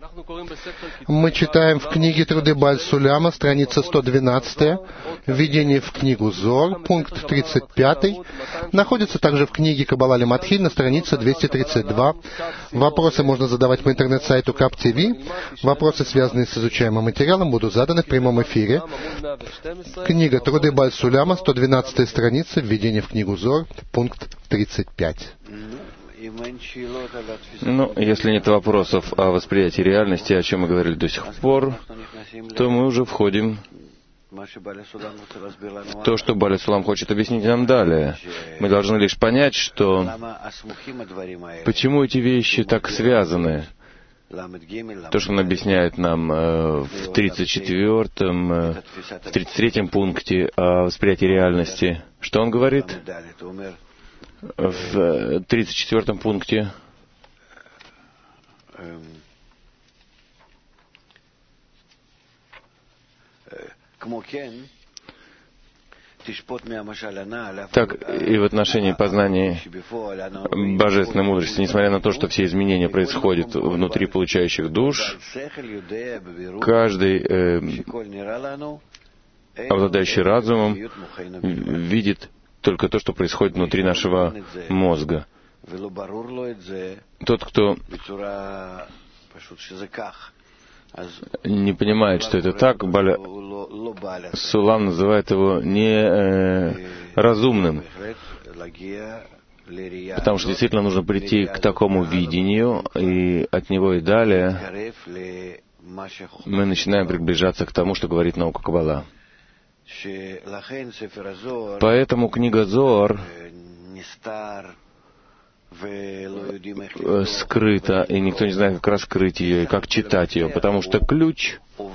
Мы читаем в книге Труды Бааль-Суляма, страница 112, введение в книгу Зоар, пункт 35, находится также в книге Каббала Лематхиль на странице 232. Вопросы можно задавать по интернет-сайту КАП-ТВ. Вопросы, связанные с изучаемым материалом, будут заданы в прямом эфире. Книга Труды Бааль-Суляма, 112 страница, введение в книгу Зоар, пункт 35. Если нет вопросов о восприятии реальности, о чем мы говорили до сих пор, то мы уже входим в то, что Бааль Сулам хочет объяснить нам далее. Мы должны лишь понять, что почему эти вещи так связаны. То, что он объясняет нам в 34-м, в 33-м пункте о восприятии реальности. Что он говорит? В 34-м пункте. Так и в отношении познания божественной мудрости, несмотря на то, что все изменения происходят внутри получающих душ, каждый, обладающий разумом, видит только то, что происходит внутри нашего мозга. Тот, кто не понимает, что это так, Бааль Сулам называет его неразумным, потому что действительно нужно прийти к такому видению, и от него и далее мы начинаем приближаться к тому, что говорит наука Каббала. Поэтому книга Зоар скрыта, и никто не знает, как раскрыть ее и как читать ее, потому что ключ,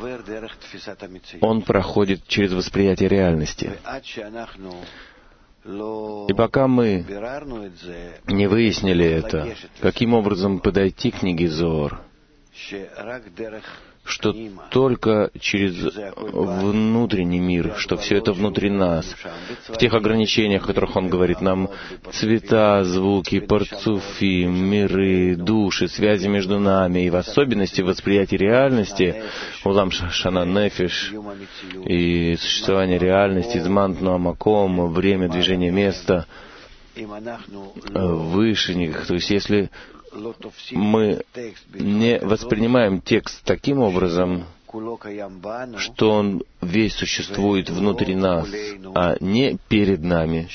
он проходит через восприятие реальности. И пока мы не выяснили это, каким образом подойти к книге Зоар, что только через внутренний мир, что все это внутри нас, в тех ограничениях, о которых он говорит нам, цвета, звуки, парцуфи, миры, души, связи между нами, и в особенности восприятие реальности, улам шана нефиш, и существование реальности, зман маком, время движения места, выше них. То есть если мы не воспринимаем текст таким образом, что он весь существует внутри нас, а не перед нами,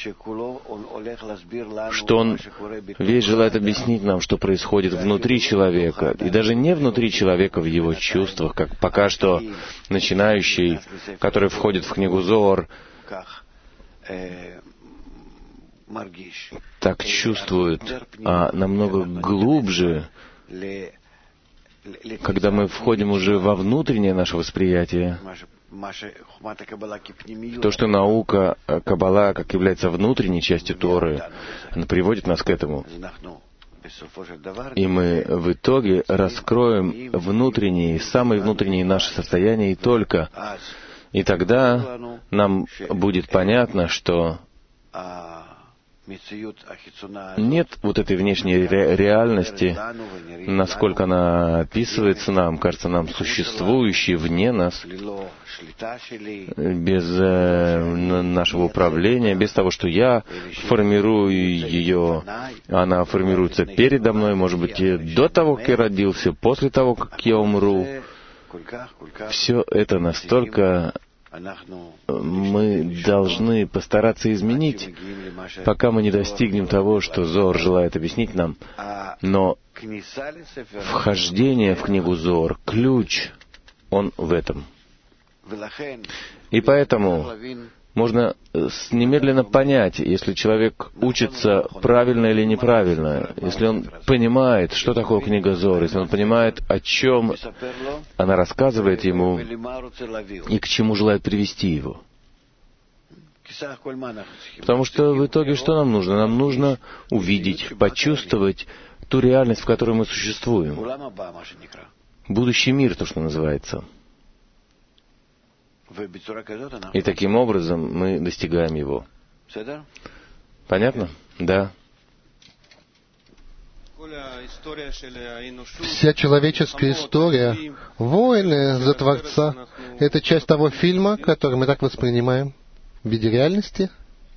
что он весь желает объяснить нам, что происходит внутри человека, и даже не внутри человека в его чувствах, как пока что начинающий, который входит в книгу Зоар, так чувствует, а намного глубже, когда мы входим уже во внутреннее наше восприятие, то, что наука Каббала, как является внутренней частью Торы, она приводит нас к этому. И мы в итоге раскроем внутренние, самые внутренние наши состояния и только. И тогда нам будет понятно, что нет вот этой внешней реальности, насколько она описывается нам, кажется нам существующей вне нас, без нашего управления, без того, что я формирую ее, она формируется передо мной, может быть, и до того, как я родился, после того, как я умру. Все это настолько мы должны постараться изменить, пока мы не достигнем того, что Зоар желает объяснить нам. Но вхождение в книгу Зоар, ключ, он в этом. И поэтому можно немедленно понять, если человек учится правильно или неправильно, если он понимает, что такое книга Зоар, если он понимает, о чем она рассказывает ему и к чему желает привести его. Потому что в итоге что нам нужно? Нам нужно увидеть, почувствовать ту реальность, в которой мы существуем. Будущий мир, то, что называется. И таким образом мы достигаем его. Понятно? Да. Вся человеческая история, войны за Творца, это часть того фильма, который мы так воспринимаем в виде реальности.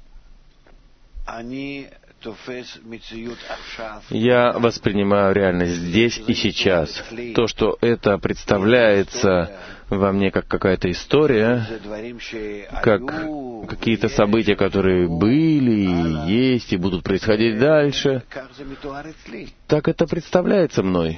Я воспринимаю реальность здесь и сейчас. То, что это представляется во мне как какая-то история, как какие-то события, которые были, и есть, и будут происходить дальше, так это представляется мной.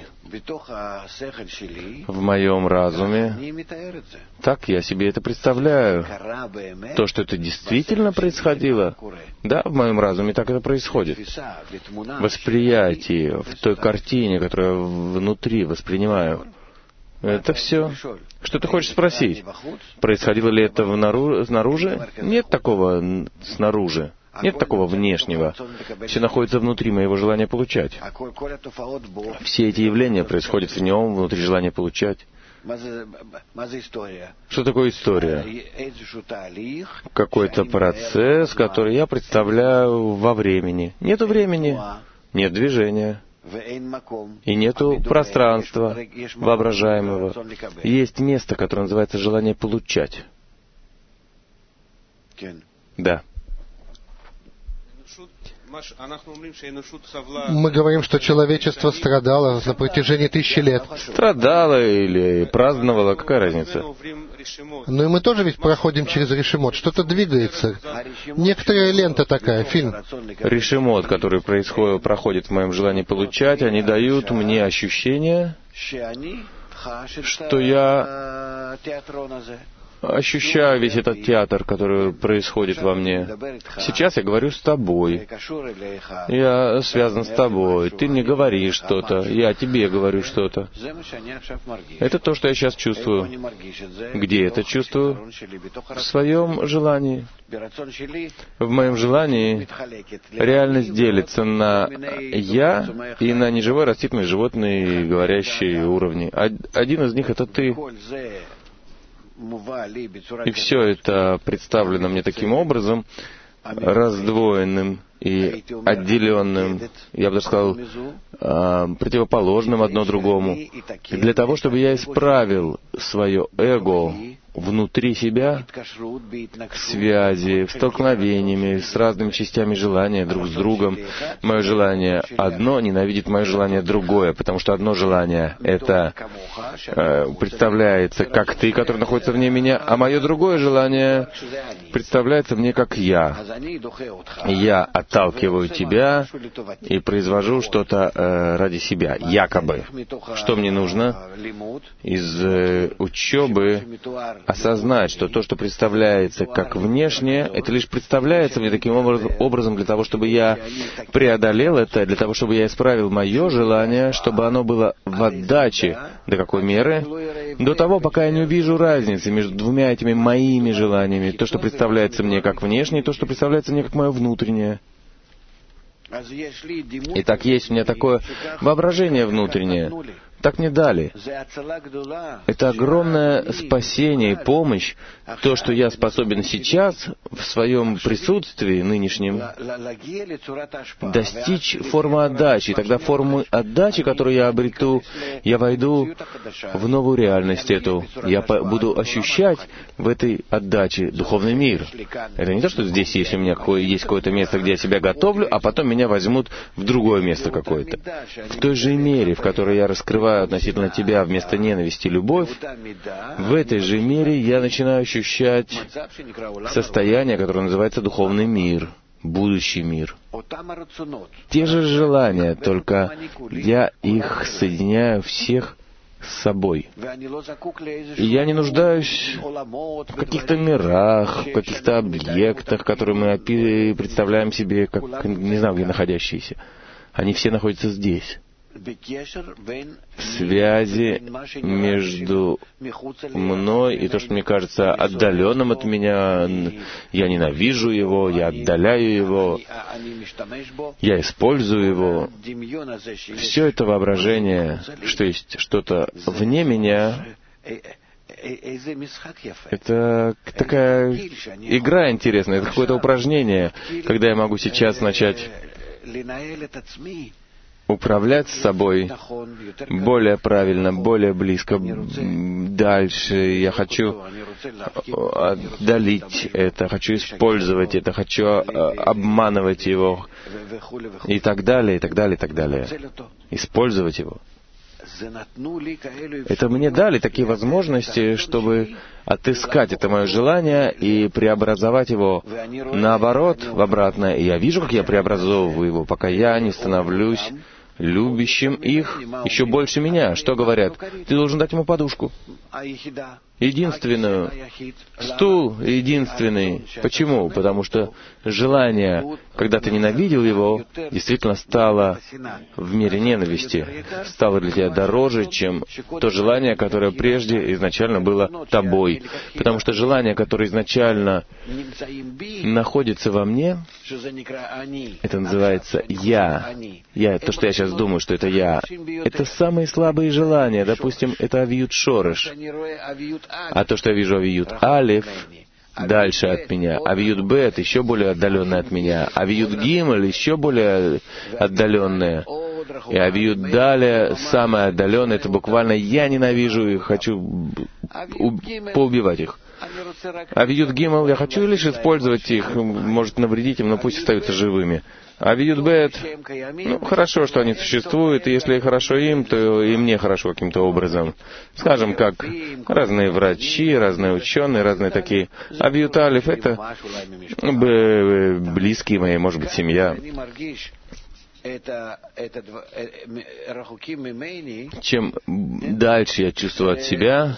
В моем разуме. Так я себе это представляю. То, что это действительно происходило, да, в моем разуме так это происходит. Восприятие в той картине, которую я внутри воспринимаю, это все. Что ты хочешь спросить? Происходило ли это снаружи? Нет такого снаружи. Нет такого внешнего. Все находится внутри моего желания получать. Все эти явления происходят в нем, внутри желания получать. Что такое история? Какой-то процесс, который я представляю во времени. Нету времени, нет движения. И нету пространства воображаемого. Есть место, которое называется желание получать. Да. Мы говорим, что человечество страдало на протяжении 1000 лет. Страдало или праздновало, какая разница? Но и мы тоже ведь проходим через решемот. Что-то двигается. Некоторая лента такая, фильм. Решемот, который проходит в моем желании получать, они дают мне ощущение, что я ощущаю весь этот театр, который происходит во мне. Сейчас я говорю с тобой. Я связан с тобой. Ты мне говоришь что-то. Я тебе говорю что-то. Это то, что я сейчас чувствую. Где это чувствую? В своем желании. В моем желании реальность делится на «я» и на неживой, растительный, животный, говорящий уровни. Один из них — это ты. И все это представлено мне таким образом, раздвоенным и отделенным, я бы даже сказал, противоположным одно другому, для того, чтобы я исправил свое эго внутри себя в связи, в столкновениями с разными частями желания друг с другом. Мое желание одно ненавидит мое желание другое, потому что одно желание — это представляется как ты, который находится вне меня, а мое другое желание представляется мне как я. Я отталкиваю тебя и произвожу что-то ради себя, якобы. Что мне нужно? Из учебы осознать, что то, что представляется как внешнее, это лишь представляется мне таким образом для того, чтобы я преодолел это, для того, чтобы я исправил мое желание, чтобы оно было в отдаче. До какой меры? До того, пока я не увижу разницы между двумя этими моими желаниями. То, что представляется мне как внешнее, и то, что представляется мне как мое внутреннее. Итак, есть у меня такое воображение внутреннее. Так мне дали. Это огромное спасение и помощь, то, что я способен сейчас, в своем присутствии нынешнем, достичь формы отдачи. И тогда формы отдачи, которую я обрету, я войду в новую реальность эту. Я буду ощущать в этой отдаче духовный мир. Это не то, что здесь есть у меня есть какое-то место, где я себя готовлю, а потом меня возьмут в другое место какое-то. В той же мере, в которой я раскрываю относительно тебя вместо ненависти любовь, в этой же мере я начинаю ощущать состояние, которое называется духовный мир, будущий мир. Те же желания, только я их соединяю всех с собой. И я не нуждаюсь в каких-то мирах, в каких-то объектах, которые мы представляем себе, как не знаю, где находящиеся. Они все находятся здесь. В связи между мной и то, что мне кажется отдаленным от меня, я ненавижу его, я отдаляю его, я использую его. Все это воображение, что есть что-то вне меня, это такая игра интересная, это какое-то упражнение, когда я могу сейчас начать управлять собой более правильно, более близко, дальше. Я хочу отдалить это, хочу использовать это, хочу обманывать его, и так далее, и так далее, и так далее. Использовать его. Это мне дали такие возможности, чтобы отыскать это мое желание и преобразовать его наоборот, в обратное. И я вижу, как я преобразовываю его, пока я не становлюсь любящим их еще больше меня. Что говорят? Ты должен дать ему подушку. Единственную. Стул единственный. Почему? Потому что желание, когда ты ненавидел его, действительно стало в мире ненависти. Стало для тебя дороже, чем то желание, которое прежде изначально было тобой. Потому что желание, которое изначально находится во мне, это называется «я». Я, то, что я сейчас думаю, что это я. Это самые слабые желания. Допустим, это авиют шореш. А то, что я вижу авиют алиф, дальше от меня. Авиют бет еще более отдаленное от меня. Авиют гимель еще более отдаленное. И авиют далее, самое отдаленное, это буквально я ненавижу и хочу поубивать их. Авиют гимель, я хочу лишь использовать их, может навредить им, но пусть остаются живыми. Авиют бет, хорошо, что они существуют, и если хорошо им, то и мне хорошо каким-то образом. Скажем, как разные врачи, разные ученые, разные такие. Авиют алиф — это близкие мои, может быть, семья. Чем дальше я чувствую от себя,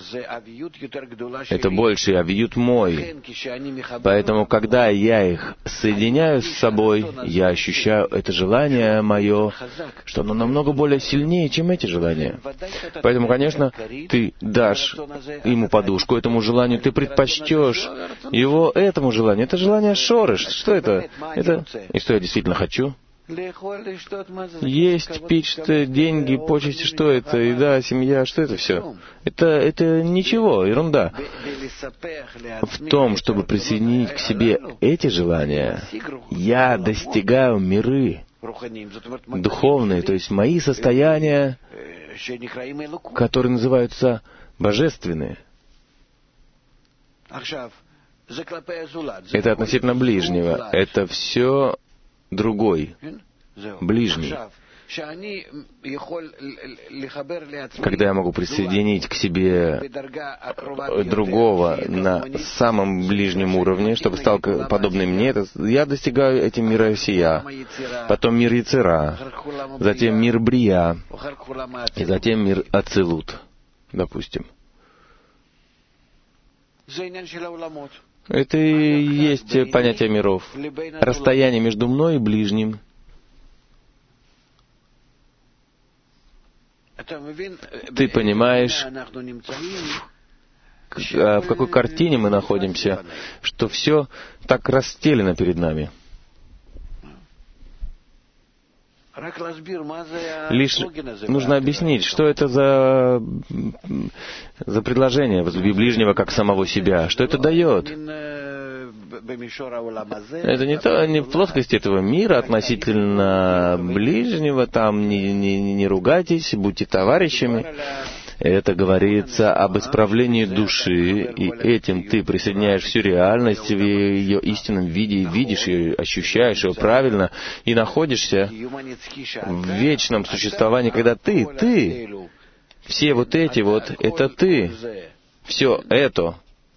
это больше авиют мой. Поэтому, когда я их соединяю с собой, я ощущаю это желание мое, что оно намного более сильнее, чем эти желания. Поэтому, конечно, ты дашь ему подушку, этому желанию, ты предпочтешь его этому желанию. Это желание шореш. Что это? И что я действительно хочу? Есть, пить, что деньги, почести, что это, еда, семья, что это все? Это ничего, ерунда. В том, чтобы присоединить к себе эти желания, я достигаю миры духовные, то есть мои состояния, которые называются божественные. Это относительно ближнего. Это все другой, ближний. Когда я могу присоединить к себе другого на самом ближнем уровне, чтобы стал подобным мне, я достигаю этим мира сия, потом мир Яцера, затем мир Брия, и затем мир Ацилут, допустим. Это и есть понятие миров. Расстояние между мной и ближним. Ты понимаешь, в какой картине мы находимся, что все так расстелено перед нами. Лишь нужно объяснить, что это за предложение «возлюби ближнего, как самого себя». Что это дает? Это не в плоскости этого мира относительно ближнего, там не ругайтесь, будьте товарищами. Это говорится об исправлении души, и этим ты присоединяешь всю реальность в ее истинном виде, и видишь ее, ощущаешь ее правильно, и находишься в вечном существовании, когда ты, все вот эти вот, это ты, все это.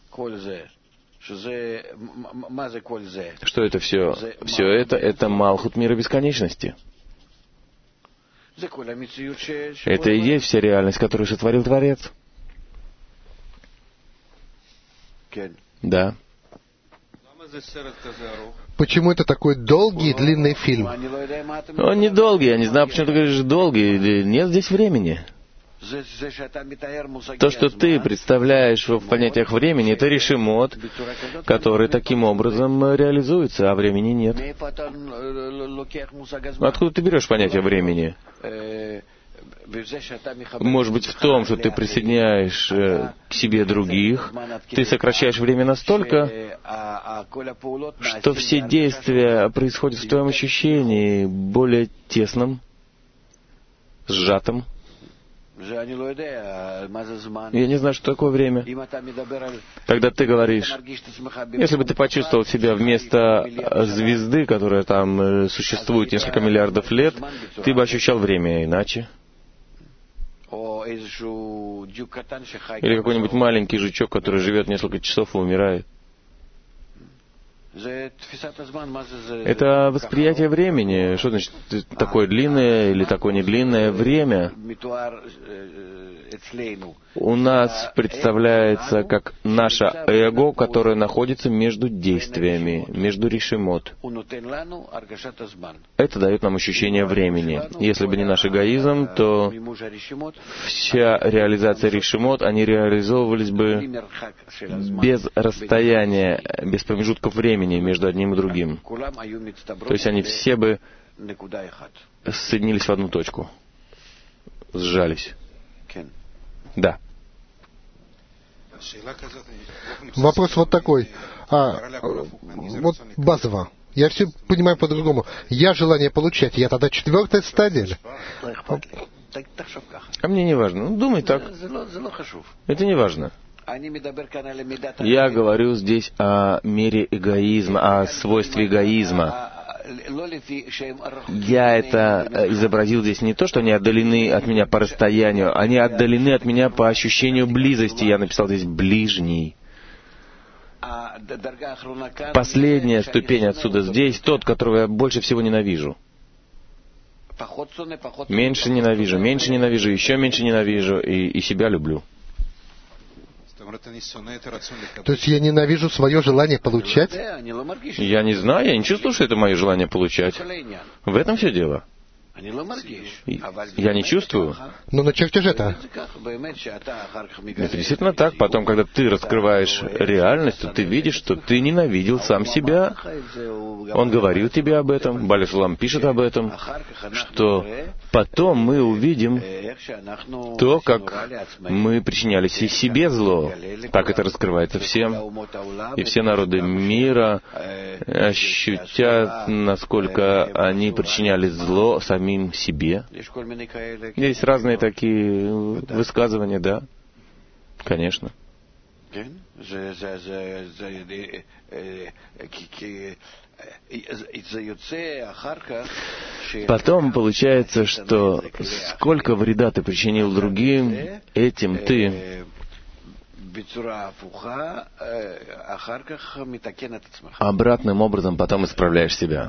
Что это все? Все это Малхут мира бесконечности. Это и есть вся реальность, которую сотворил Творец. Да. Почему это такой долгий и длинный фильм? Он не долгий, я не знаю, почему ты говоришь долгий. Нет здесь времени. То, что ты представляешь в понятиях времени, это решимот, который таким образом реализуется, а времени нет. Откуда ты берешь понятие времени? Может быть, в том, что ты присоединяешь к себе других, ты сокращаешь время настолько, что все действия происходят в твоем ощущении более тесном. сжатым. Я не знаю, что такое время. Когда ты говоришь, если бы ты почувствовал себя вместо звезды, которая там существует несколько миллиардов лет, ты бы ощущал время иначе. Или какой-нибудь маленький жучок, который живет несколько часов и умирает. Это восприятие времени. Что значит такое длинное или такое недлинное время? У нас представляется как наше эго, которое находится между действиями, между решимот. Это дает нам ощущение времени. Если бы не наш эгоизм, то вся реализация решимот, они реализовывались бы без расстояния, без промежутков времени между одним и другим. То есть они все бы соединились в одну точку, сжались. Да. Вопрос вот такой. Вот базово. Я все понимаю по-другому. Я желание получать. Я тогда 4-я стадия. А мне не важно. Ну, думай так. Это не важно. Я говорю здесь о мере эгоизма, о свойстве эгоизма. Я это изобразил здесь не то, что они отдалены от меня по расстоянию, они отдалены от меня по ощущению близости. Я написал здесь «ближний». Последняя ступень отсюда здесь, тот, которого я больше всего ненавижу. Меньше ненавижу, еще меньше ненавижу, и себя люблю. То есть я ненавижу свое желание получать? Я не знаю, я не чувствую, что это мое желание получать. В этом все дело. Я не чувствую. Но на чертеже это. Это действительно так. Потом, когда ты раскрываешь реальность, то ты видишь, что ты ненавидел сам себя. Он говорил тебе об этом, Баля Сулам пишет об этом, что потом мы увидим то, как мы причиняли себе зло. Так это раскрывается всем. И все народы мира ощутят, насколько они причиняли зло самим себе. Есть разные такие высказывания, да, конечно. Потом получается, что сколько вреда ты причинил другим, этим ты обратным образом потом исправляешь себя.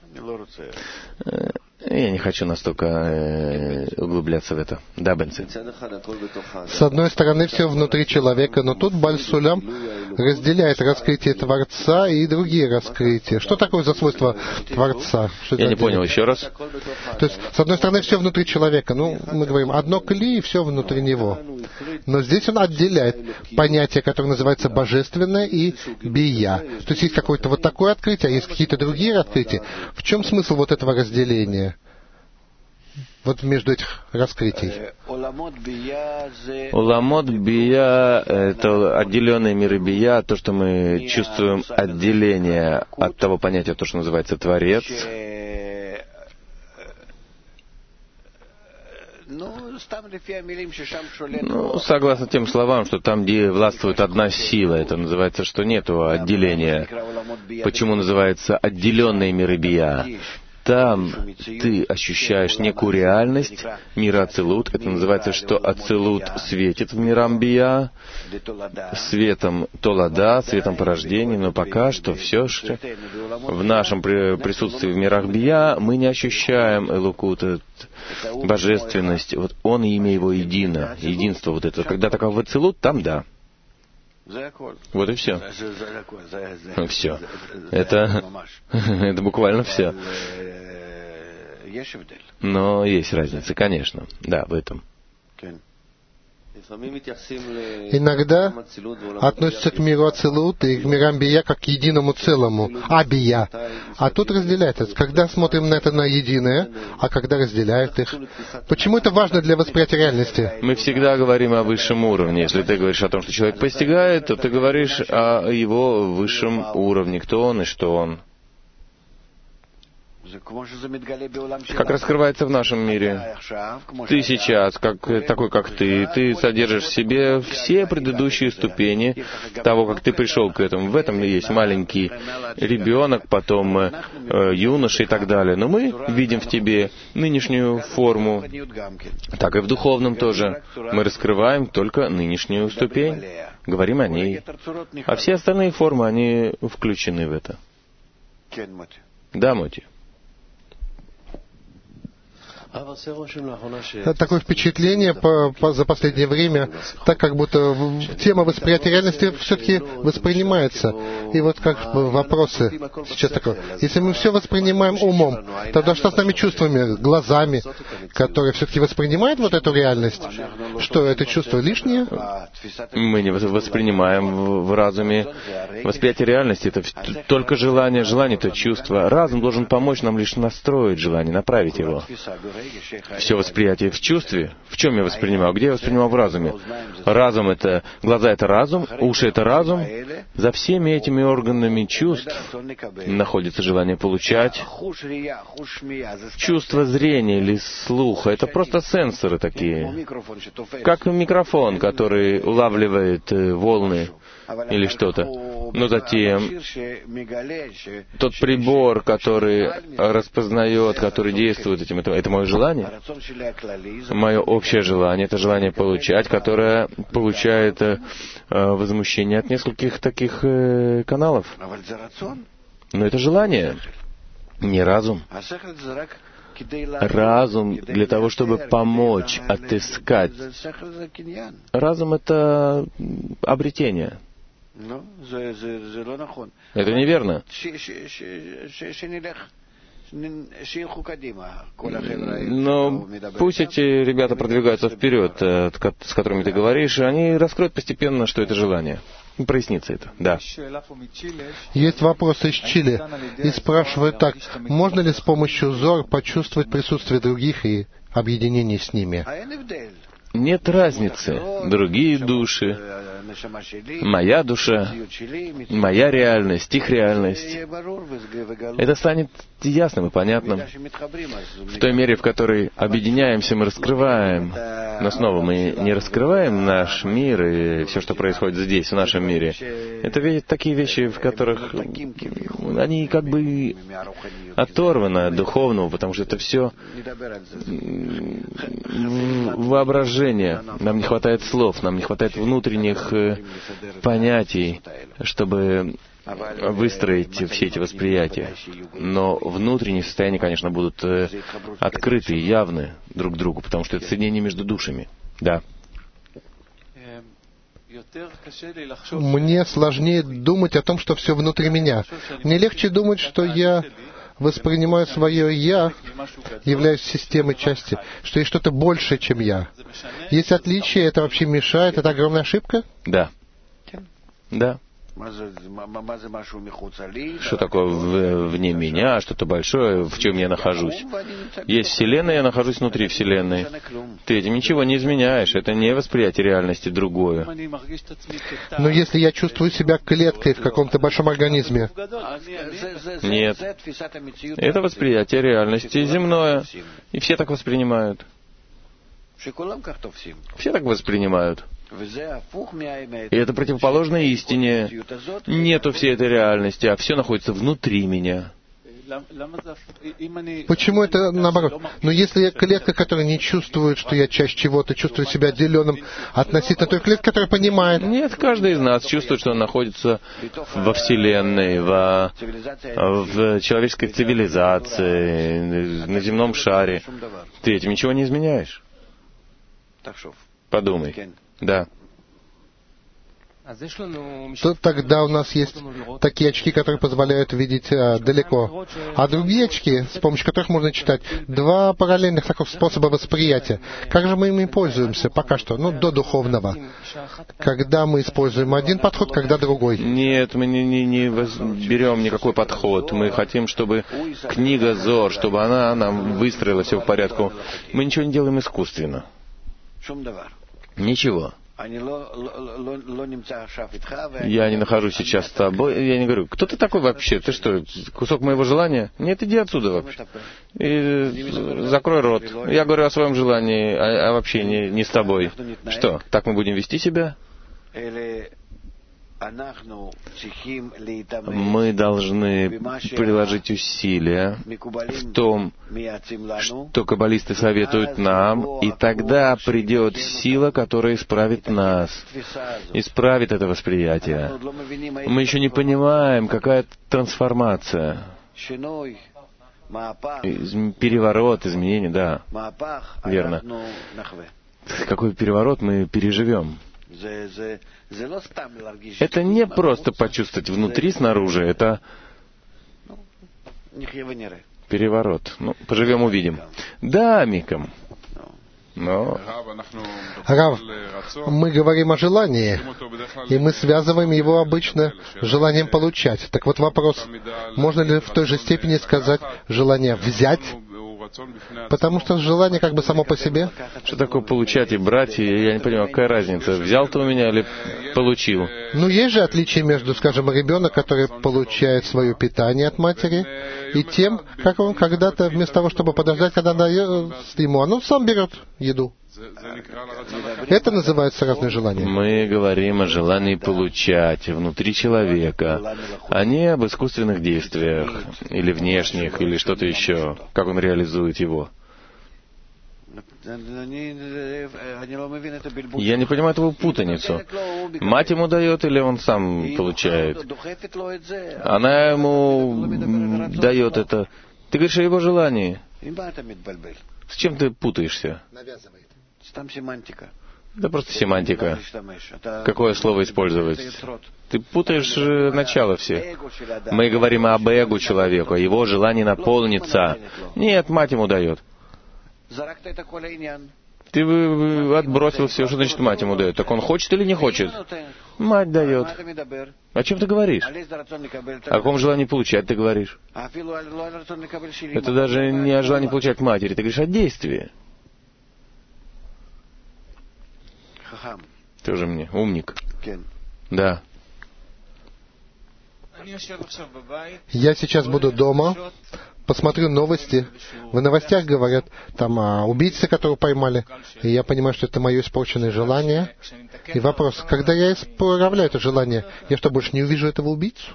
Я не хочу настолько углубляться в это. Да, Бенцин. С одной стороны, все внутри человека, но тут Баль Сулам разделяет раскрытие Творца и другие раскрытия. Что такое за свойство Творца? Я не понял, еще раз. То есть, с одной стороны, все внутри человека. Ну, мы говорим, одно кли, и все внутри него. Но здесь он отделяет понятие, которое называется божественное и бия. То есть, есть какое-то вот такое открытие, а есть какие-то другие открытия. В чем смысл вот этого разделения? Вот между этих раскрытий. Уламот бия — это отделенные миры бия, то, что мы чувствуем отделение от того понятия, то, что называется Творец. Ну, согласно тем словам, что там, где властвует одна сила, это называется, что нету отделения. Почему называется отделенные миры бия? Там ты ощущаешь некую реальность мира Ацилут. Это называется, что Ацилут светит в мирам Бия, светом Толада, светом порождения, но пока что все же в нашем присутствии в мирах Бия мы не ощущаем Элукут, божественность. Вот он и имя его едино, единство вот это. Когда такое в Ацилут, там да. Вот и все. Все. Это буквально все. Но есть разница, конечно. Да, в этом. Иногда относятся к миру Ацилут и к мирам Бия как к единому целому, Абия. А тут разделяется. Когда смотрим на это на единое, а когда разделяют их. Почему это важно для восприятия реальности? Мы всегда говорим о высшем уровне. Если ты говоришь о том, что человек постигает, то ты говоришь о его высшем уровне, кто он и что он. как раскрывается в нашем мире. Ты сейчас, такой как ты содержишь в себе все предыдущие ступени того, как ты пришел к этому. В этом есть маленький ребенок, потом юноша и так далее. Но мы видим в тебе нынешнюю форму, так и в духовном тоже. Мы раскрываем только нынешнюю ступень, говорим о ней. А все остальные формы, они включены в это. Да, Моти. Такое впечатление за последнее время, так как будто тема восприятия реальности все-таки воспринимается. И вот как вопросы сейчас такое. Если мы все воспринимаем умом, тогда что с нами чувствами, глазами, которые все-таки воспринимают вот эту реальность? Что, это чувство лишнее? Мы не воспринимаем в разуме восприятие реальности. Это только желание. Желание — это чувство. Разум должен помочь нам лишь настроить желание, направить его. Все восприятие в чувстве. В чем я воспринимаю? Где я воспринимаю в разуме? Разум — это... Глаза — это разум, уши — это разум. За всеми этими органами чувств находится желание получать. Чувство зрения или слуха — это просто сенсоры такие. Как микрофон, который улавливает волны или что-то. Но затем тот прибор, который распознает, который действует этим, это мое желание. Мое общее желание — это желание получать, которое получает возмущение от нескольких таких каналов. Но это желание, не разум. Разум для того, чтобы помочь отыскать. Разум — это обретение. Это неверно. Но пусть эти ребята продвигаются вперед, с которыми ты говоришь, они раскроют постепенно, что это желание. Прояснится это, да. Есть вопрос из Чили. И спрашивают так: можно ли с помощью Зор почувствовать присутствие других и объединение с ними? Нет разницы. Другие души, моя душа, моя реальность, их реальность. Это станет ясным и понятным. В той мере, в которой объединяемся, мы раскрываем. Но снова мы не раскрываем наш мир и все, что происходит здесь, в нашем мире. Это ведь такие вещи, в которых они как бы оторваны от духовного, потому что это все воображение. Нам не хватает слов, нам не хватает внутренних понятий, чтобы выстроить все эти восприятия. Но внутренние состояния, конечно, будут открыты и явны друг другу, потому что это соединение между душами. Да. Мне сложнее думать о том, что все внутри меня. Мне легче думать, что я воспринимаю свое «я», являюсь системой части, что есть что-то большее, чем я. Есть отличие, это вообще мешает, это огромная ошибка? Да. Да. Что такое вне меня, что-то большое, в чем я нахожусь? Есть Вселенная, я нахожусь внутри Вселенной. Ты этим ничего не изменяешь, это не восприятие реальности другое. Но если я чувствую себя клеткой в каком-то большом организме? Нет. Это восприятие реальности земное. И все так воспринимают. Все так воспринимают. И это противоположно истине. Нету всей этой реальности, а все находится внутри меня. Почему это наоборот? Но если я клетка, которая не чувствует, что я часть чего-то, чувствую себя отделенным относительно той клетки, которая понимает. Нет, каждый из нас чувствует, что он находится во Вселенной, в человеческой цивилизации, на земном шаре. Ты этим ничего не изменяешь. Подумай. Да. То тогда у нас есть такие очки, которые позволяют видеть далеко. А другие очки, с помощью которых можно читать, два параллельных таких способа восприятия. Как же мы ими пользуемся пока что? До духовного. Когда мы используем один подход, когда другой. Нет, мы не берем никакой подход. Мы хотим, чтобы книга Зор, чтобы она нам выстроила все в порядку. Мы ничего не делаем искусственно. Ничего. Я не нахожусь сейчас с тобой. Я не говорю, кто ты такой вообще? Ты что, кусок моего желания? Нет, иди отсюда вообще. И закрой рот. Я говорю о своем желании, а вообще не с тобой. Что, так мы будем вести себя? Мы должны приложить усилия в том, что каббалисты советуют нам, и тогда придет сила, которая исправит нас, исправит это восприятие. Мы еще не понимаем, какая трансформация, переворот, изменение, да, верно. Какой переворот мы переживем? Это не просто почувствовать внутри, снаружи, это переворот. Ну, поживем, увидим. Да, Микам. Но... Рав, мы говорим о желании, и мы связываем его обычно с желанием получать. Так вот вопрос, можно ли в той же степени сказать желание взять? Потому что желание как бы само по себе. Что такое получать и брать? Я не понимаю, какая разница? Взял ты у меня или получил? Ну, есть же отличие между, скажем, ребенок, который получает свое питание от матери, и тем, как он когда-то, вместо того, чтобы подождать, когда дает ему, он сам берет еду. Это называется разные желания. Мы говорим о желании получать внутри человека, а не об искусственных действиях, или внешних, или что-то еще, как он реализует его. Я не понимаю эту путаницу. Мать ему дает или он сам получает? Она ему дает это. Ты говоришь о его желании. С чем ты путаешься? Да просто семантика. Какое слово использовать? Ты путаешь начало все. Мы говорим об эго человека, о его желании наполниться. Нет, мать ему дает. Ты отбросил все, что значит мать ему дает. Так он хочет или не хочет? Мать дает. О чем ты говоришь? О каком желании получать ты говоришь? Это даже не о желании получать матери, ты говоришь о действии. Тоже мне, умник. Да. Я сейчас буду дома, посмотрю новости. В новостях говорят там о убийце, которого поймали. И я понимаю, что это мое испорченное желание. И вопрос, когда я исправляю это желание, я что, больше не увижу этого убийцу?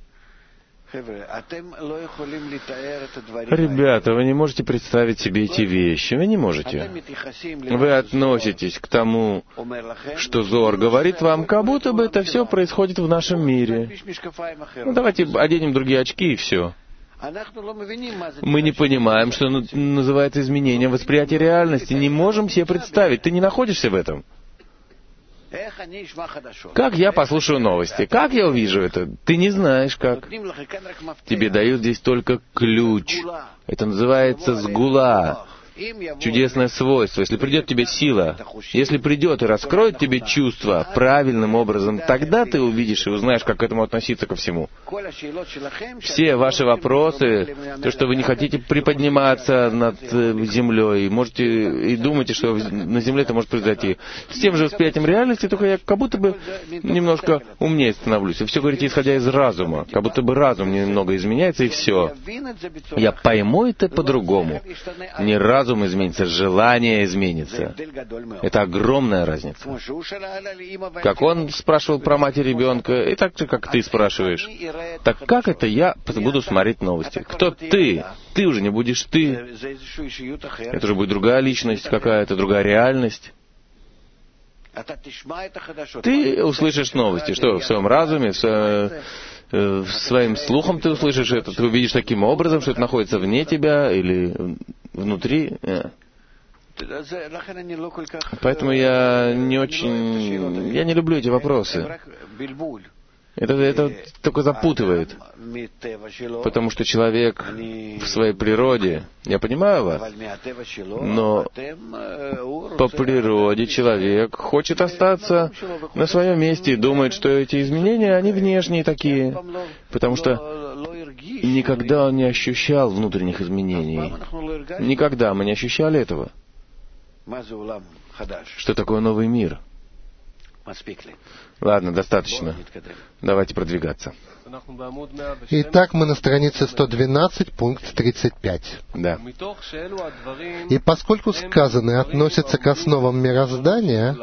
Ребята, вы не можете представить себе эти вещи. Вы не можете. Вы относитесь к тому, что Зоар говорит вам, как будто бы это все происходит в нашем мире. Ну, давайте оденем другие очки и все. Мы не понимаем, что называется изменение восприятия реальности. Не можем себе представить. Ты не находишься в этом. Как я послушаю новости? Как я увижу это? Ты не знаешь как. Тебе дают здесь только ключ. Это называется сгула. Чудесное свойство. Если придет тебе сила, если придет и раскроет тебе чувства правильным образом, тогда ты увидишь и узнаешь, как к этому относиться ко всему. Все ваши вопросы, то, что вы не хотите приподниматься над землей, можете и думаете, что на земле это может произойти. С тем же восприятием реальности, только я как будто бы немножко умнее становлюсь. Вы все говорите, исходя из разума. Как будто бы разум немного изменяется, и все. Я пойму это по-другому. Не разум изменится, желание изменится. Это огромная разница. Как он спрашивал про мать и ребенка, и так же, как ты спрашиваешь. Так как это я буду смотреть новости? Кто ты? Ты уже не будешь ты. Это уже будет другая личность какая-то, другая реальность. Ты услышишь новости. Что, в своем разуме, своим слухом ты услышишь это? Ты увидишь таким образом, что это находится вне тебя или внутри? Поэтому я не люблю эти вопросы. Это только запутывает. Потому что человек в своей природе, я понимаю вас, но по природе человек хочет остаться на своем месте и думает, что эти изменения, они внешние такие. Потому что никогда он не ощущал внутренних изменений. Никогда мы не ощущали этого. Что такое новый мир? Ладно, достаточно. Давайте продвигаться. Итак, мы на странице 112, пункт 35. Да. И поскольку сказанное относится к основам мироздания,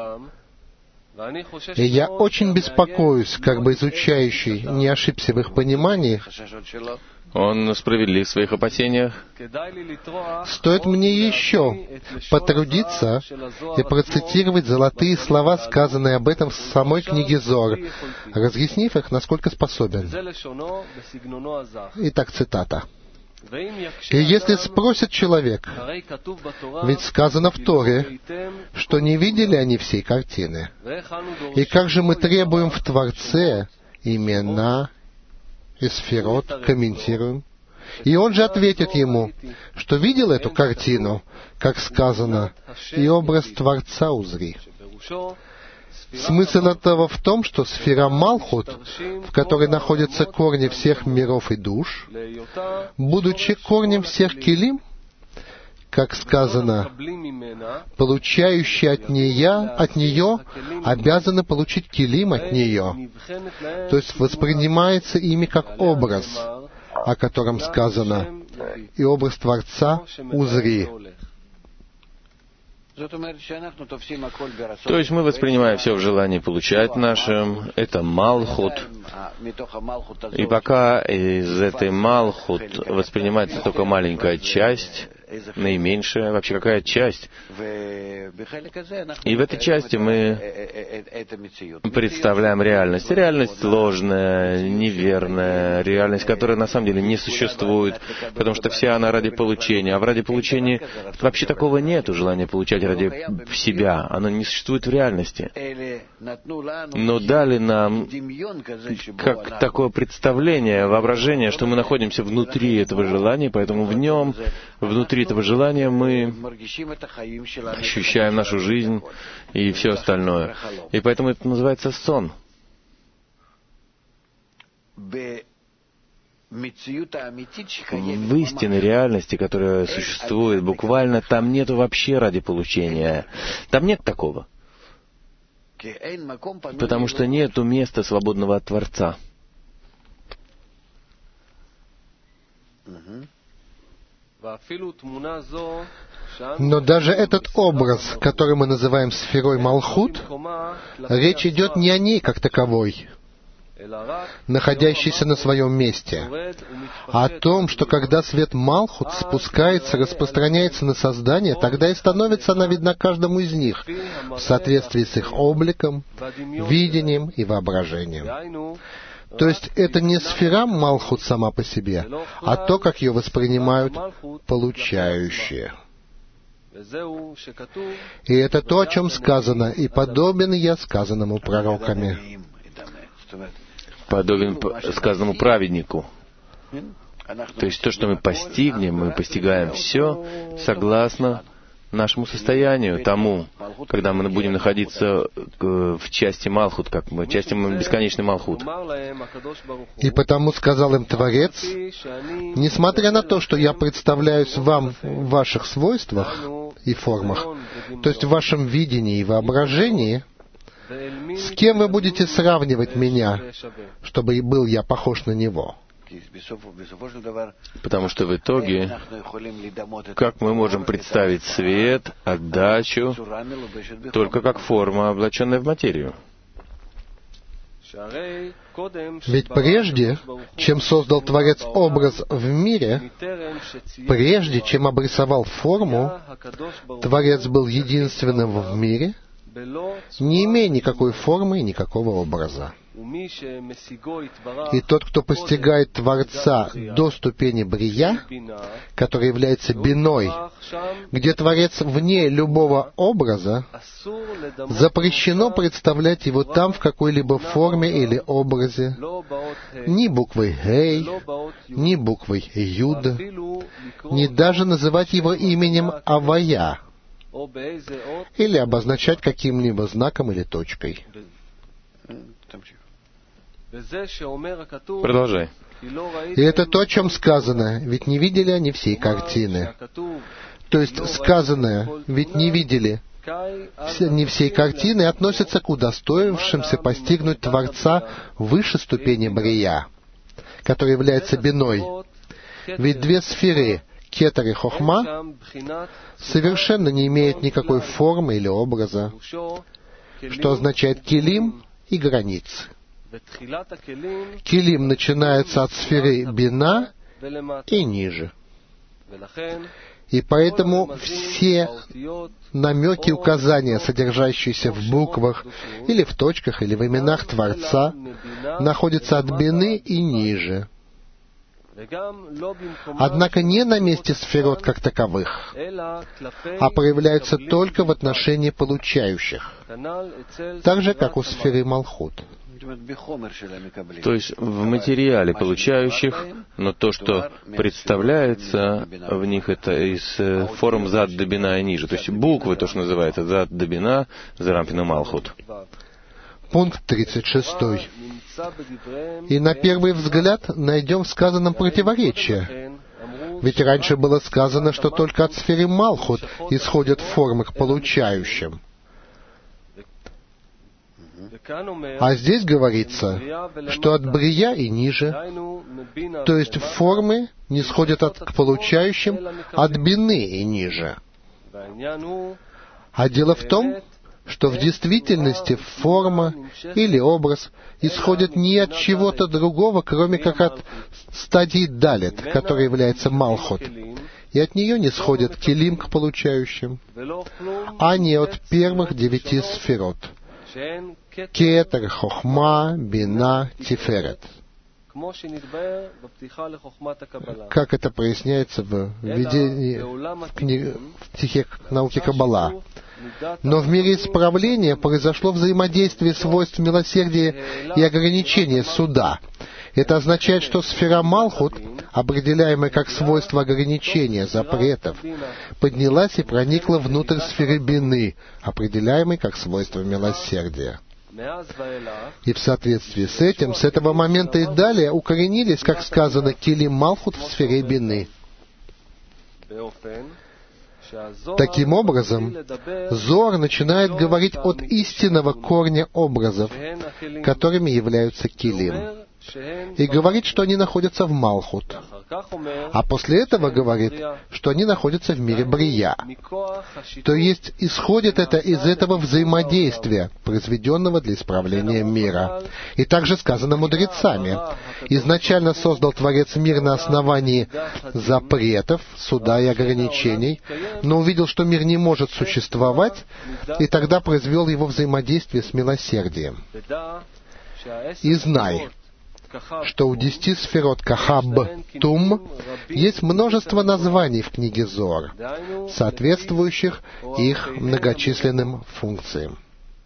и я очень беспокоюсь, как бы изучающий не ошибся в их понимании, Он справедлив в своих опасениях. стоит мне еще потрудиться и процитировать золотые слова, сказанные об этом в самой книге Зоар, разъяснив их, насколько способен. Итак, цитата. «И если спросит человек, ведь сказано в Торе, что не видели они всей картины, и как же мы требуем в Творце имена и сферот, комментируем, и он же ответит ему, что видел эту картину, как сказано, и образ Творца узри». Смысл этого в том, что сфера Малхут, в которой находятся корни всех миров и душ, будучи корнем всех келим, как сказано, получающие от нее обязаны получить келим от нее. То есть воспринимается ими как образ, о котором сказано, и образ Творца узри. То есть мы воспринимаем все в желании получать нашим. Это Малхут. И пока из этой Малхут воспринимается только маленькая часть, наименьшая, вообще какая часть. И в этой части мы представляем реальность. Реальность ложная, неверная, реальность, которая на самом деле не существует, потому что вся она ради получения. А в ради получения вообще такого нету, желания получать ради себя. Оно не существует в реальности. Но дали нам как такое представление, воображение, что мы находимся внутри этого желания, поэтому в нем, внутри этого желания мы ощущаем нашу жизнь и все остальное. И поэтому это называется сон. В истинной реальности, которая существует буквально, там нет вообще ради получения. Там нет такого. Потому что нету места свободного от Творца. Но даже этот образ, который мы называем сферой Малхут, речь идет не о ней как таковой, находящейся на своем месте, а о том, что когда свет Малхут спускается, распространяется на создание, тогда и становится она видна каждому из них в соответствии с их обликом, видением и воображением. То есть это не сфера Малхут сама по себе, а то, как ее воспринимают получающие. И это то, о чем сказано, и подобен я сказанному пророками. Подобен сказанному праведнику. То есть то, что мы постигнем, мы постигаем все согласно нашему состоянию, тому, когда мы будем находиться в части Малхут, как мы, части бесконечной Малхут. И потому сказал им Творец, несмотря на то, что я представляюсь вам в ваших свойствах и формах, то есть в вашем видении и воображении, с кем вы будете сравнивать меня, чтобы и был я похож на него? Потому что в итоге, как мы можем представить свет, отдачу, только как форма, облаченная в материю? Ведь прежде, чем создал Творец образ в мире, прежде чем обрисовал форму, Творец был единственным в мире, не имея никакой формы и никакого образа. И тот, кто постигает Творца до ступени Брия, который является биной, где Творец вне любого образа, запрещено представлять его там в какой-либо форме или образе, ни буквой Гей, ни буквой Юд, ни даже называть его именем Авая, или обозначать каким-либо знаком или точкой. Продолжай. И это то, о чем сказано, ведь не видели они всей картины. То есть сказанное, ведь не видели, не всей картины относятся к удостоившимся постигнуть Творца выше ступени Брия, который является биной. Ведь две сферы, кетер и хохма, совершенно не имеют никакой формы или образа, что означает килим и границы. Килим начинается от сферы бина и ниже. И поэтому все намеки, указания, содержащиеся в буквах, или в точках, или в именах Творца, находятся от бины и ниже. Однако не на месте сферот как таковых, а проявляются только в отношении получающих, так же, как у сферы Малхут. То есть в материале получающих, но то, что представляется в них, это из форм зад до бина и ниже. То есть буквы, то, что называется зад до бина, зарампин и малхут. Пункт 36. И на первый взгляд найдем в сказанном противоречие. Ведь раньше было сказано, что только от сферы Малхут исходят формы к получающим. А здесь говорится, что от Брия и ниже, то есть формы не сходят к получающим от бины и ниже. А дело в том, что в действительности форма или образ исходят не от чего-то другого, кроме как от стадии далит, которая является Малхут, и от нее не сходят килим к получающим, а не от первых 9 сферот. Кетер, хохма, бина, тиферет. Как это проясняется в введении в стихе науки Каббала. Но в мире исправления произошло взаимодействие свойств милосердия и ограничения суда. Это означает, что сфера Малхут, определяемая как свойство ограничения, запретов, поднялась и проникла внутрь сферы Бины, определяемой как свойство милосердия. И в соответствии с этим, с этого момента и далее укоренились, как сказано, килим Малхут в сфере Бины. Таким образом, Зоар начинает говорить от истинного корня образов, которыми являются килим, и говорит, что они находятся в Малхут. А после этого говорит, что они находятся в мире Брия. То есть исходит это из этого взаимодействия, произведенного для исправления мира. И также сказано мудрецами. Изначально создал Творец мир на основании запретов, суда и ограничений, но увидел, что мир не может существовать, и тогда произвел его взаимодействие с милосердием. И знай, что у 10 сферот Кахаб Тум есть множество названий в книге Зоар, соответствующих их многочисленным функциям.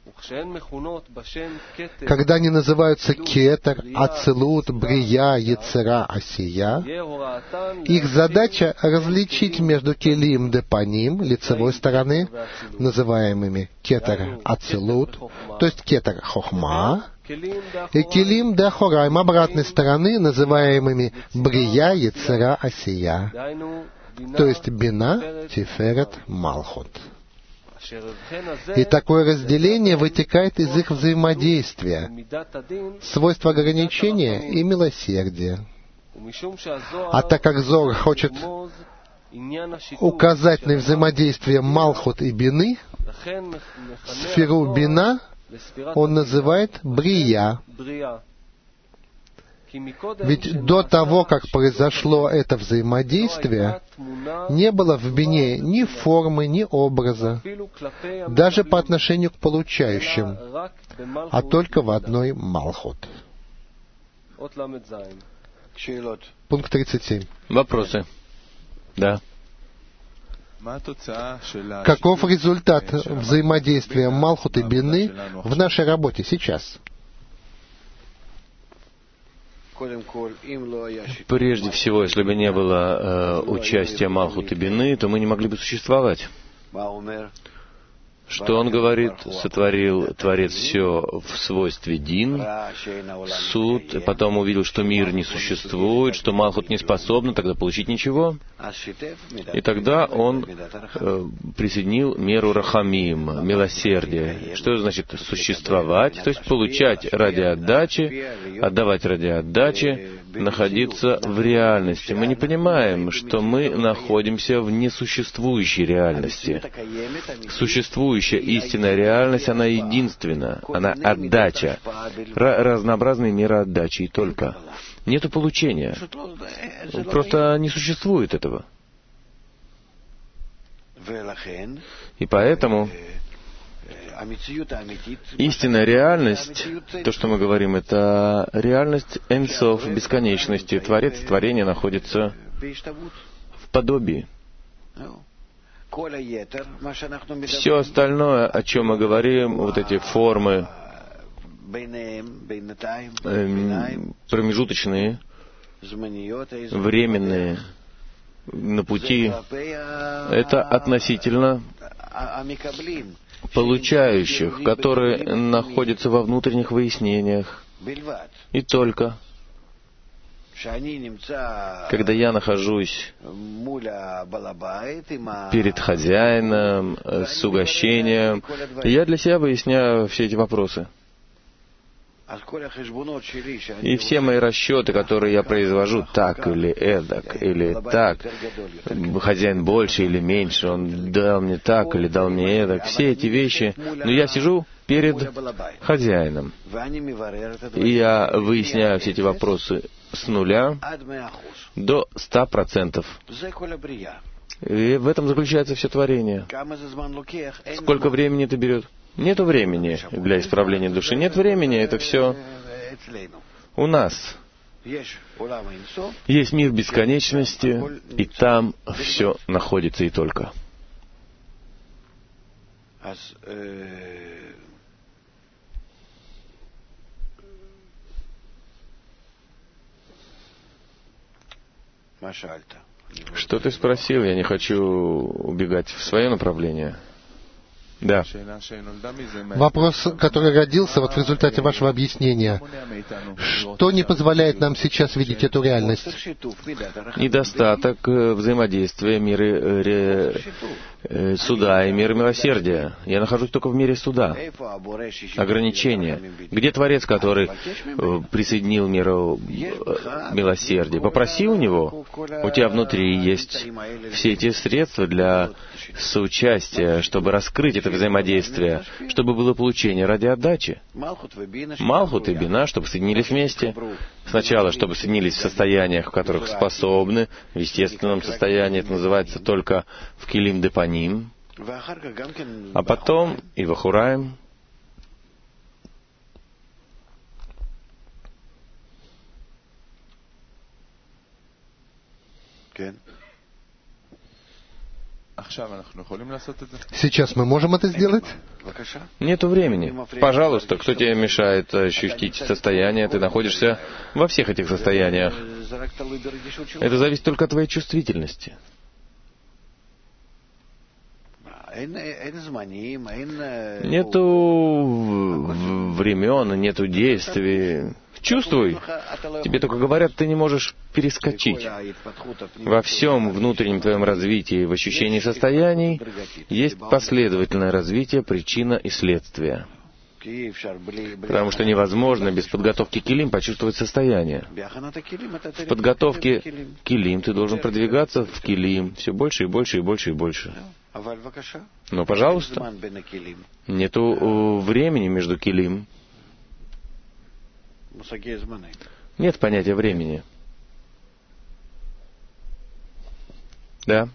Когда они называются Кетер, Ацилут, Брия, Ецера, Асия, их задача различить между Келим де Паним, лицевой стороны, называемыми Кетер, Ацилут, то есть Кетер Хохма, и Келим де Ахораим, обратной стороны, называемыми Брия, Ецера, Асия, то есть Бина, Тиферет, Малхут. И такое разделение вытекает из их взаимодействия, свойства ограничения и милосердия. А так как Зор хочет указать на взаимодействие Малхут и Бины, сферу Бина он называет Брия. Ведь до того, как произошло это взаимодействие, не было в Бине ни формы, ни образа, даже по отношению к получающим, а только в одной Малхут. Пункт 37. Вопросы? Да. Каков результат взаимодействия Малхут и Бины в нашей работе сейчас? Прежде всего, если бы не было участия Малхут и Бины, то мы не могли бы существовать. что он говорит, сотворил Творец все в свойстве Дин, суд, потом увидел, что мир не существует, что Малхут не способна тогда получить ничего, и тогда он присоединил меру Рахамим, милосердия. Что это значит существовать? То есть получать ради отдачи, отдавать ради отдачи, находиться в реальности. Мы не понимаем, что мы находимся в несуществующей реальности. Существующая истинная реальность, она единственна, она отдача, разнообразные меры отдачи и только. Нету получения. Просто не существует этого. И поэтому истинная реальность, то, что мы говорим, это реальность Энсов, бесконечности. Творец, творение находится в подобии. Все остальное, о чем мы говорим, вот эти формы промежуточные, временные, на пути, это относительно получающих, которые находятся во внутренних выяснениях. И только когда я нахожусь перед хозяином, с угощением, я для себя выясняю все эти вопросы. И все мои расчеты, которые я произвожу, так или эдак, или так, хозяин больше или меньше, он дал мне так или дал мне эдак, все эти вещи, но я сижу перед хозяином, и я выясняю все эти вопросы с нуля до 100%. И в этом заключается все творение. Сколько времени это берет? Нету времени для исправления души. Нет времени, это все у нас. Есть мир бесконечности, и там все находится и только. Что ты спросил? Я не хочу убегать в свое направление. Да. Вопрос, который родился вот в результате вашего объяснения. Что не позволяет нам сейчас видеть эту реальность? Недостаток взаимодействия мира суда и мира милосердия. Я нахожусь только в мире суда. Ограничения. Где Творец, который присоединил миру милосердия? Попроси у него. У тебя внутри есть все эти средства для соучастия, чтобы раскрыть это взаимодействие, чтобы было получение ради отдачи. Малхут и Бина, чтобы соединились вместе. Сначала, чтобы соединились в состояниях, в которых способны, в естественном состоянии, это называется только в Килим Депаним, а потом и в Ахураим. Сейчас мы можем это сделать? Нету времени. Пожалуйста, кто тебе мешает ощутить состояние? Ты находишься во всех этих состояниях. Это зависит только от твоей чувствительности. Нету времен, нету действий. Чувствуй. Тебе только говорят, ты не можешь перескочить. Во всем внутреннем твоем развитии, в ощущении состояний, есть последовательное развитие, причина и следствие. Потому что невозможно без подготовки килим почувствовать состояние. В подготовке килим ты должен продвигаться в килим все больше и больше и больше и больше. Но, пожалуйста, нету времени между килим. Нет понятия времени. Да.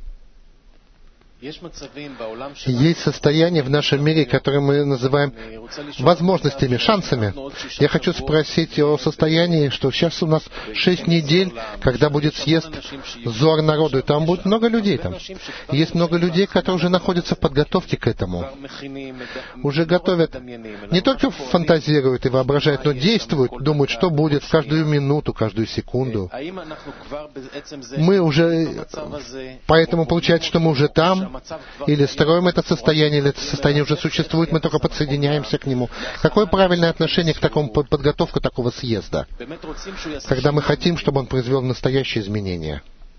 Есть состояние в нашем мире, которое мы называем возможностями, шансами. Я хочу спросить о состоянии, что сейчас у нас 6 недель, когда будет съезд Зоар народу, и там будет много людей там. Есть много людей, которые уже находятся в подготовке к этому. Уже готовят, не только фантазируют и воображают, но действуют, думают, что будет в каждую минуту, каждую секунду. Мы уже, поэтому получается, что мы уже там, Или строим это состояние, или это состояние уже существует, мы только подсоединяемся к нему. Какое правильное отношение к такому подготовке такого съезда, когда мы хотим, чтобы он произвел настоящие изменения?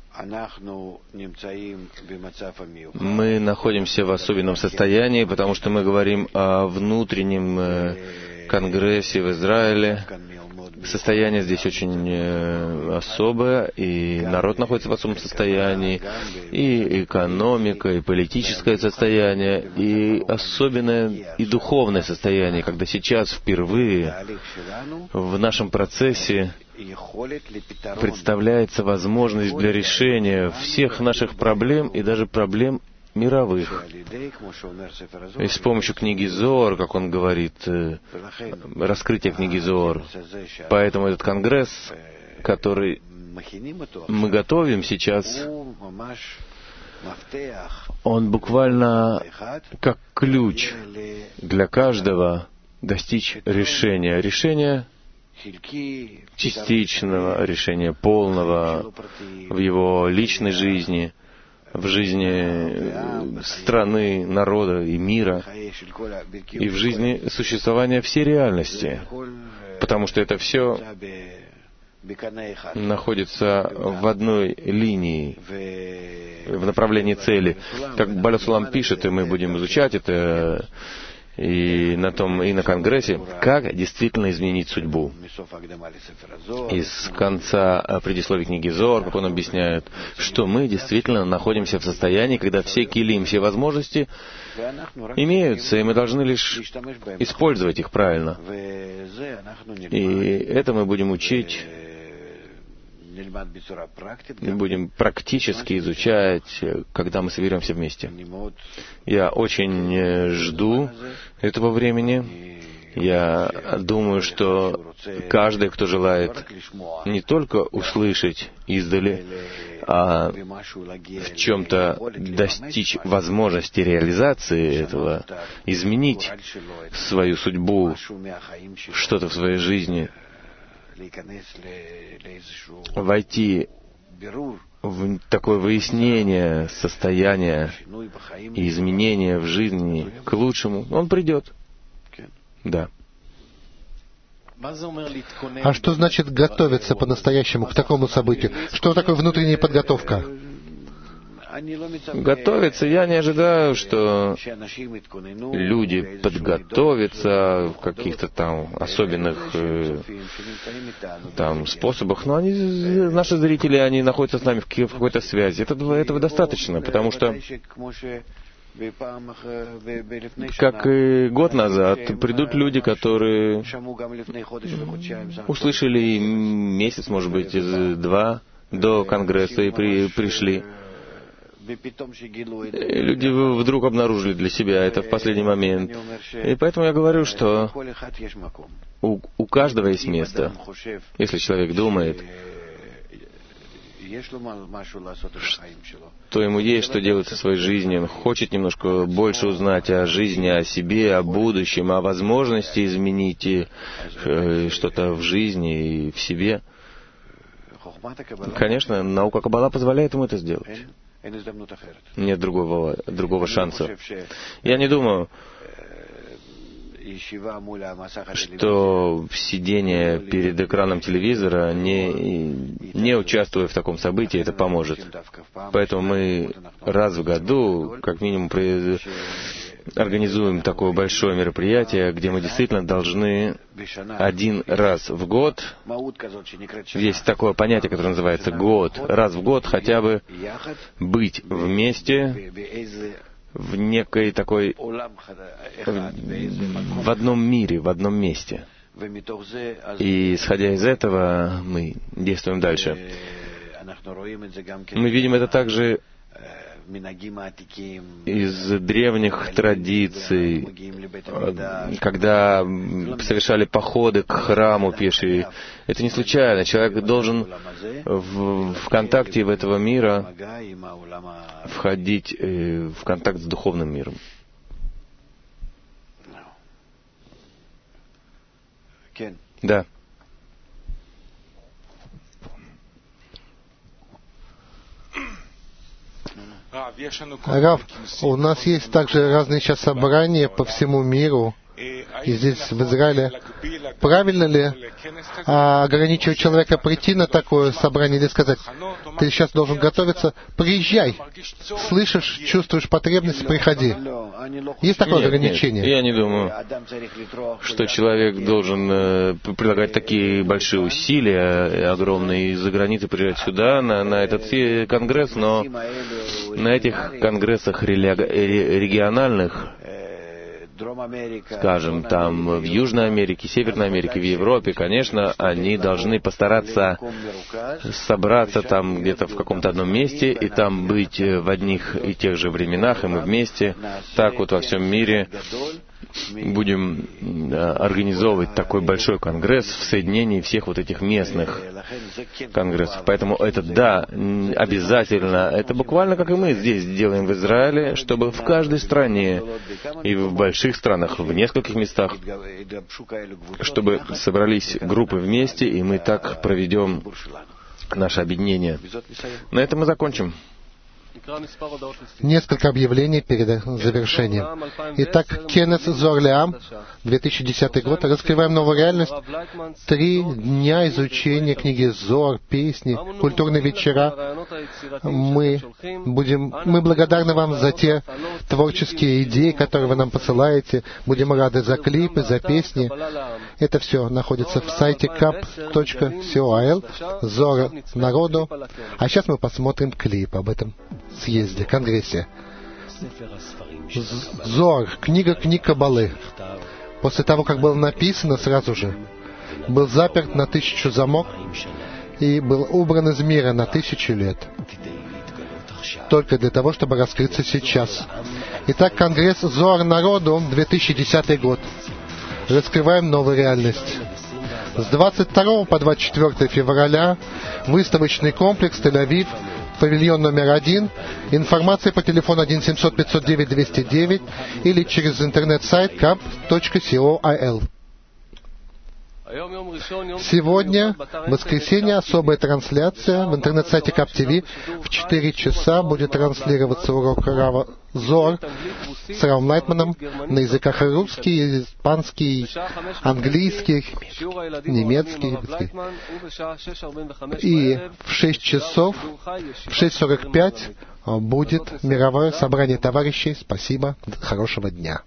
Мы находимся в особенном состоянии, потому что мы говорим о внутреннем конгрессе в Израиле. Состояние здесь очень особое, и народ находится в особом состоянии, и экономика, и политическое состояние, и особенное и духовное состояние, когда сейчас впервые в нашем процессе представляется возможность для решения всех наших проблем и даже проблем мировых. И с помощью книги Зоар, как он говорит, раскрытие книги Зоар. Поэтому этот конгресс, который мы готовим сейчас, он буквально как ключ для каждого достичь решения. Решения частичного, решения полного в его личной жизни, в жизни страны, народа и мира, и в жизни существования всей реальности, потому что это все находится в одной линии, в направлении цели. Как Бааль Сулам пишет, и мы будем изучать это и на Конгрессе, как действительно изменить судьбу. Из конца предисловия книги Зоар, как он объясняет, что мы действительно находимся в состоянии, когда все килим, все возможности имеются, и мы должны лишь использовать их правильно. И это мы будем учить, и будем практически изучать, когда мы соберемся вместе. Я очень жду этого времени. Я думаю, что каждый, кто желает не только услышать издали, а в чем-то достичь возможности реализации этого, изменить свою судьбу, что-то в своей жизни, войти в такое выяснение состояния и изменения в жизни к лучшему, он придет. Да. А что значит готовиться по-настоящему к такому событию? Что такое внутренняя подготовка? Готовиться, я не ожидаю, что люди подготовятся в каких-то там особенных там способах, но наши зрители, они находятся с нами в какой-то связи. Этого достаточно, потому что, как и год назад, придут люди, которые услышали месяц, может быть, 2 до Конгресса и пришли. Люди вдруг обнаружили для себя это в последний момент. И поэтому я говорю, что у каждого есть место. Если человек думает, что ему есть что делать со своей жизнью, он хочет немножко больше узнать о жизни, о себе, о будущем, о возможности изменить что-то в жизни и в себе. Конечно, наука Каббала позволяет ему это сделать. Нет другого шанса. Я не думаю, что сидение перед экраном телевизора, не участвуя в таком событии, это поможет. Поэтому мы раз в году, как минимум, организуем такое большое мероприятие, где мы действительно должны 1 раз в год, есть такое понятие, которое называется год, раз в год хотя бы быть вместе в некой такой, в одном мире, в одном месте. И исходя из этого мы действуем дальше. Мы видим это также из древних традиций, когда совершали походы к храму пешие. Это не случайно. Человек должен в контакте в этого мира входить в контакт с духовным миром. Да. Рав, у нас есть также разные сейчас собрания по всему миру, и здесь, в Израиле. Правильно ли ограничивать человека прийти на такое собрание или сказать: ты сейчас должен готовиться, приезжай, слышишь, чувствуешь потребность, приходи? Есть такое ограничение? Нет, я не думаю, что человек должен прилагать такие большие усилия, огромные, из-за границы приезжать сюда, на этот конгресс, но на этих конгрессах региональных, скажем, там в Южной Америке, Северной Америке, в Европе, конечно, они должны постараться собраться там где-то в каком-то одном месте и там быть в одних и тех же временах, и мы вместе, так вот во всем мире будем организовывать такой большой конгресс в соединении всех вот этих местных конгрессов. Поэтому это, да, обязательно. Это буквально как и мы здесь делаем в Израиле, чтобы в каждой стране и в больших странах, в нескольких местах, чтобы собрались группы вместе, и мы так проведем наше объединение. На этом мы закончим. Несколько объявлений перед завершением. Итак, Кенес Зоар Ле'ам, 2010 год. Раскрываем новую реальность. 3 дня изучения книги Зоар, песни, культурные вечера. Мы благодарны вам за те творческие идеи, которые вы нам посылаете. Будем рады за клипы, за песни. Это все находится в сайте kap.co.il, Зоар народу. А сейчас мы посмотрим клип об этом съезде, конгрессе. Зоар, книга книг Каббалы. После того, как было написано, сразу же был заперт на 1000 замок и был убран из мира на 1000 лет. Только для того, чтобы раскрыться сейчас. Итак, конгресс Зоар народу, 2010 год. Раскрываем новую реальность. С 22 по 24 февраля выставочный комплекс Тель-Авив, павильон номер 1, информация по телефону 1-700-509-209 или через интернет-сайт kap.co.il. Сегодня, воскресенье, особая трансляция в интернет-сайте Кап ТВ. В 4 часа будет транслироваться урок Рава Зоар с Равом Лайтманом на языках русский, испанский, английский, немецкий. И в 6 часов, в 6:45 будет мировое собрание товарищей. Спасибо, хорошего дня.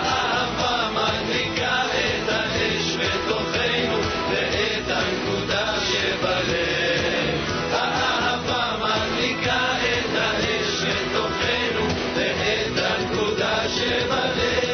הנקודה לבדך